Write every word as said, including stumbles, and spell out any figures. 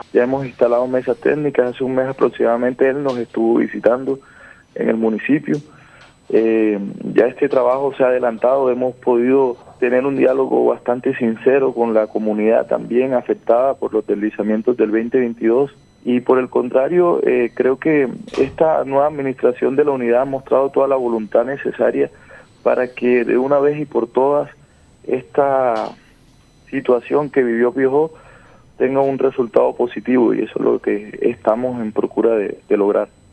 Ya hemos instalado mesas técnicas, hace un mes aproximadamente él nos estuvo visitando en el municipio. Eh, ya este trabajo se ha adelantado, hemos podido tener un diálogo bastante sincero con la comunidad también afectada por los deslizamientos del veinte veintidós y por el contrario, eh, creo que esta nueva administración de la unidad ha mostrado toda la voluntad necesaria para que de una vez y por todas esta situación que vivió Piojó tenga un resultado positivo, y eso es lo que estamos en procura de, de lograr.